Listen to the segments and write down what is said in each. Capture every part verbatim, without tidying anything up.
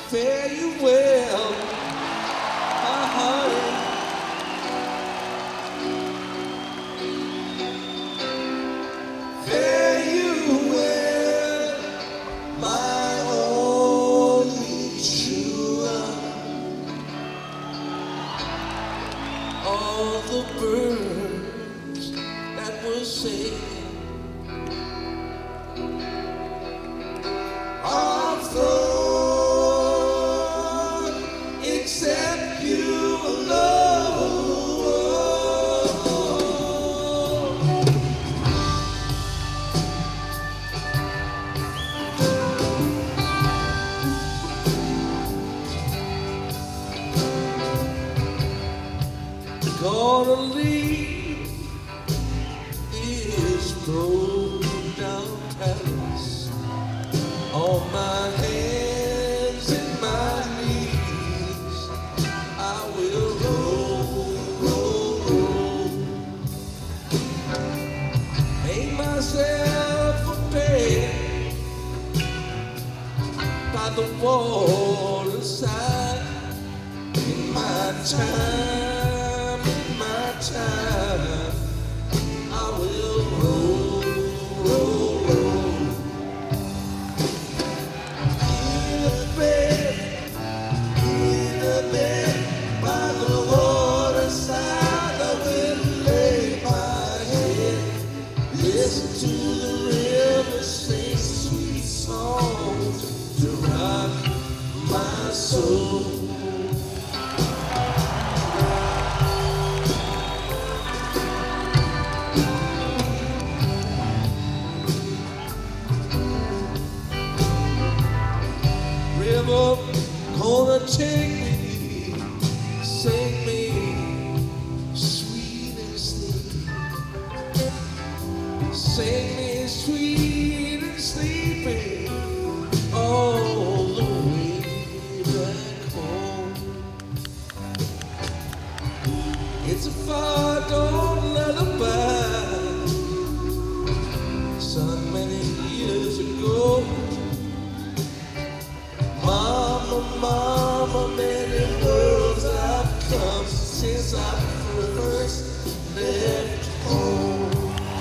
fare you well, my honey. Fare you well, my only true love. All the birds that were singing are flown, except you alone. Gonna leave this broken down palace on my hands and my knees. I will roll, roll, roll, make myself a bed by the waterside. In my time, in my time, I will roll, roll, roll. In a bed, in a bed, by the waterside, I will lay my head, listen to the river sing sweet songs to rock my soul. River gonna take me, sing me sweet and sleepy, sing me sweet and sleepy all the way back home. It's a far gone lullaby sung many years ago. Mama, mama, many worlds I've come since I first left home.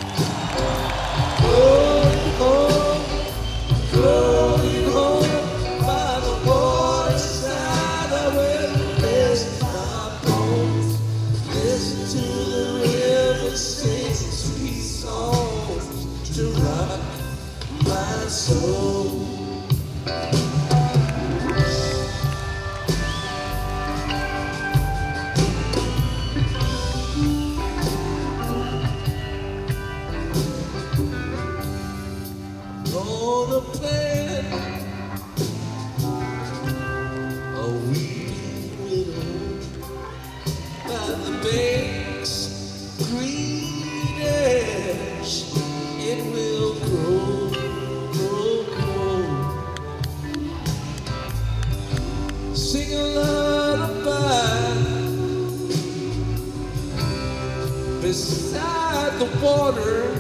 Going home, going home, by the waterside I will rest my bones. Listen to the river sing sweet songs to rock my soul. On a plan, a weeping widow by the bank's green edge, it will grow, grow, grow. Sing a lullaby beside the water.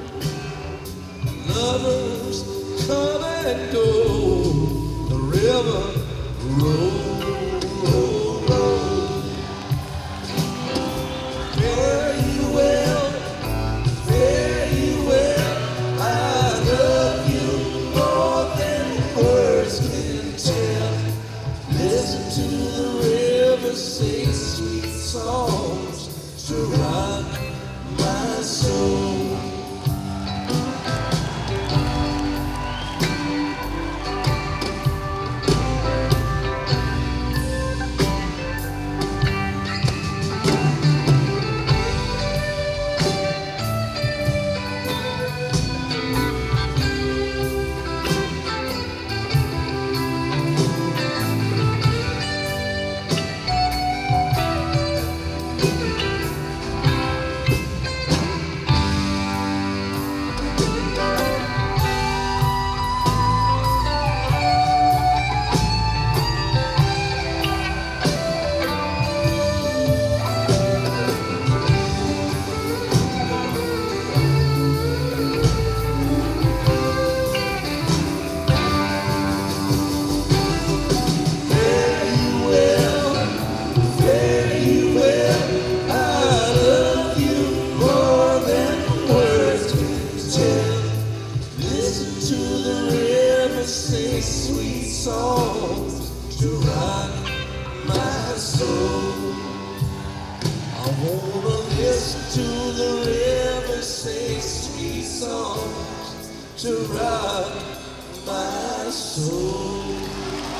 Lovers come and go, the river roll, roll, roll. Fare you well, fare you well, I love you more than words can tell. Listen to the river sing sweet songs to rock my soul. the river sings sweet songs to rock my soul.